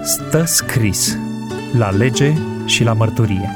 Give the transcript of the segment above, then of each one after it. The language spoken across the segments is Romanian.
Stă scris la lege și la mărturie.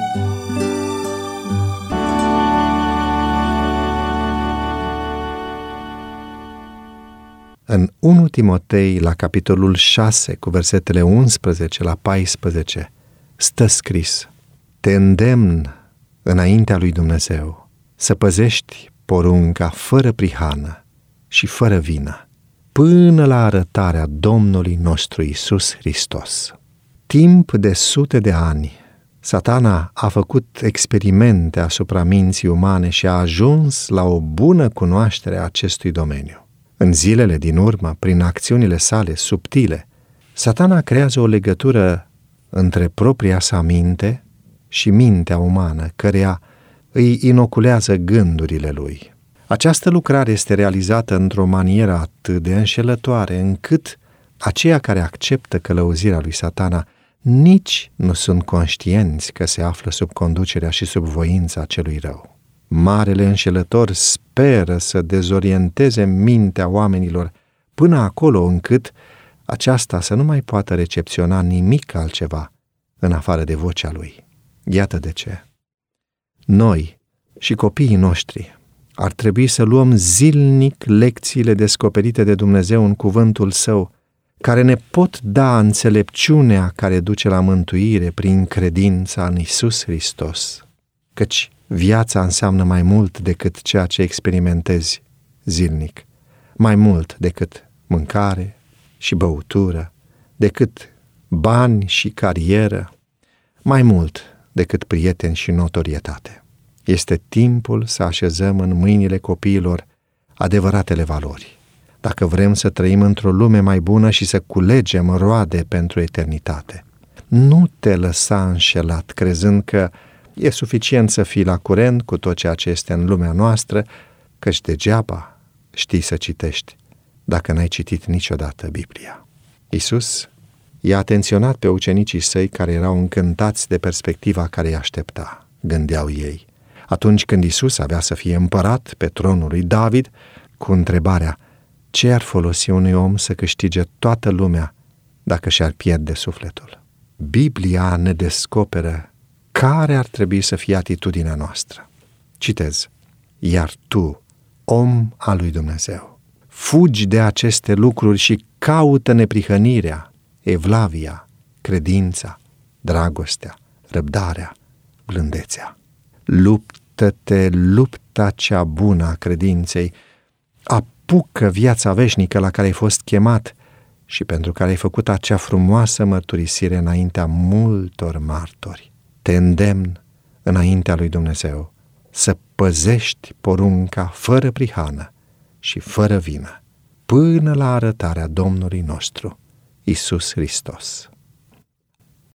În 1 Timotei, la capitolul 6, cu versetele 11 la 14, stă scris: Te îndemn înaintea lui Dumnezeu să păzești porunca fără prihană și fără vină, până la arătarea Domnului nostru Iisus Hristos. Timp de sute de ani, Satana a făcut experimente asupra minții umane și a ajuns la o bună cunoaștere a acestui domeniu. În zilele din urmă, prin acțiunile sale subtile, Satana creează o legătură între propria sa minte și mintea umană, căreia îi inoculează gândurile lui. Această lucrare este realizată într-o manieră atât de înșelătoare, încât aceia care acceptă călăuzirea lui Satana nici nu sunt conștienți că se află sub conducerea și sub voința celui rău. Marele înșelător speră să dezorienteze mintea oamenilor până acolo încât aceasta să nu mai poată recepționa nimic altceva în afară de vocea lui. Iată de ce. Noi și copiii noștri ar trebui să luăm zilnic lecțiile descoperite de Dumnezeu în cuvântul Său, care ne pot da înțelepciunea care duce la mântuire prin credința în Iisus Hristos. Căci viața înseamnă mai mult decât ceea ce experimentezi zilnic, mai mult decât mâncare și băutură, decât bani și carieră, mai mult decât prieteni și notorietate. Este timpul să așezăm în mâinile copiilor adevăratele valori, dacă vrem să trăim într-o lume mai bună și să culegem roade pentru eternitate. Nu te lăsa înșelat crezând că e suficient să fii la curent cu tot ceea ce este în lumea noastră, căci degeaba știi să citești dacă n-ai citit niciodată Biblia. Iisus i-a atenționat pe ucenicii săi care erau încântați de perspectiva care îi aștepta, gândeau ei, atunci când Iisus avea să fie împărat pe tronul lui David, cu întrebarea: ce ar folosi unui om să câștige toată lumea dacă și-ar pierde sufletul? Biblia ne descoperă care ar trebui să fie atitudinea noastră. Citez: iar tu, om al lui Dumnezeu, fugi de aceste lucruri și caută neprihănirea, evlavia, credința, dragostea, răbdarea, blândețea. Luptă-te lupta cea bună a credinței, apucă viața veșnică la care ai fost chemat și pentru care ai făcut acea frumoasă mărturisire înaintea multor martori. Te îndemn înaintea lui Dumnezeu să păzești porunca fără prihană și fără vină, până la arătarea Domnului nostru Iisus Hristos.